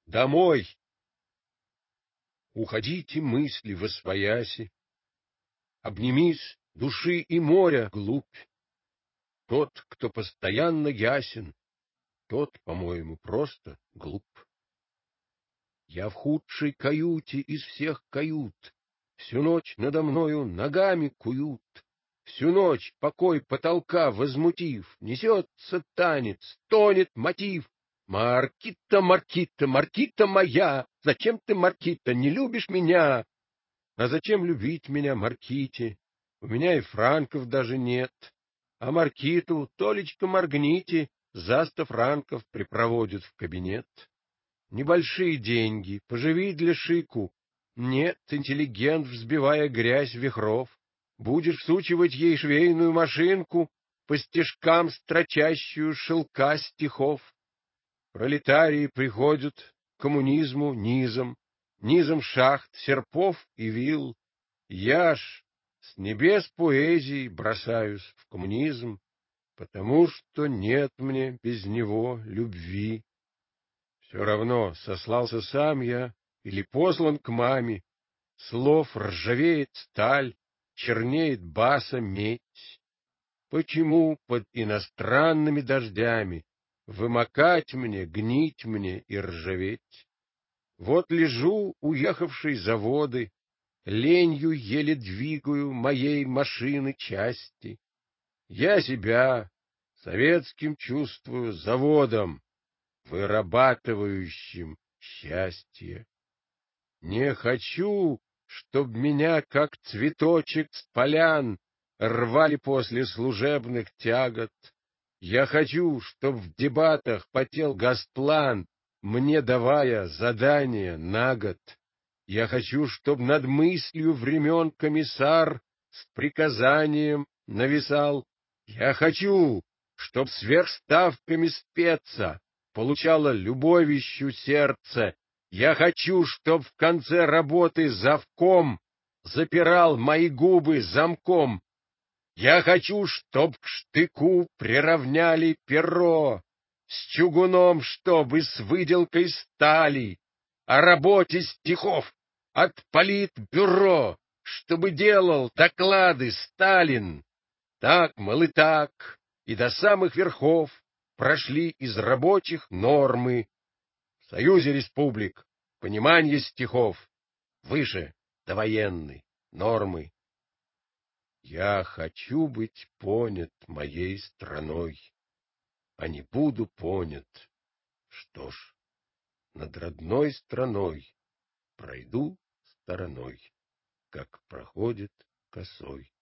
домой. Уходите мысли восвояси, обнимись души и моря глубь. Тот, кто постоянно ясен, тот, по-моему, просто глуп. Я в худшей каюте из всех кают, всю ночь надо мною ногами куют. Всю ночь покой потолка возмутив, несется танец, тонет мотив. Маркита, Маркита, Маркита моя, зачем ты, Маркита, не любишь меня? А зачем любить меня, Марките? У меня и франков даже нет. А Маркиту, Толечка, моргните, за 100 франков припроводят в кабинет. Небольшие деньги, поживи для шику. Нет, интеллигент, взбивая грязь вихров, будешь всучивать ей швейную машинку, по стежкам строчащую шелка стихов. Пролетарии приходят к коммунизму низом, низом шахт, серпов и вил. Я ж с небес поэзии бросаюсь в коммунизм, потому что нет мне без него любви. Все равно, сослался сам я или послан к маме, слов ржавеет сталь, чернеет баса медь. Почему под иностранными дождями вымокать мне, гнить мне и ржаветь? Вот лежу, уехавший заводы, ленью еле двигаю моей машины части. Я себя советским чувствую заводом, вырабатывающим счастье. Не хочу, чтоб меня, как цветочек с полян, рвали после служебных тягот. Я хочу, чтоб в дебатах потел Госплан, мне давая задание на год. Я хочу, чтоб над мыслью времен комиссар с приказанием нависал. Я хочу, чтоб сверхставками спеца получало любовищу сердце. Я хочу, чтоб в конце работы завком запирал мои губы замком. Я хочу, чтоб к штыку приравняли перо, с чугуном, чтобы с выделкой стали, о работе стихов от политбюро, чтобы делал доклады Сталин. Так, мол, и так, и до самых верхов прошли из рабочих нормы. В Союзе республик понимание стихов выше довоенной нормы. Я хочу быть понят моей страной, а не буду понят. Что ж, над родной страной пройду стороной, как проходит косой.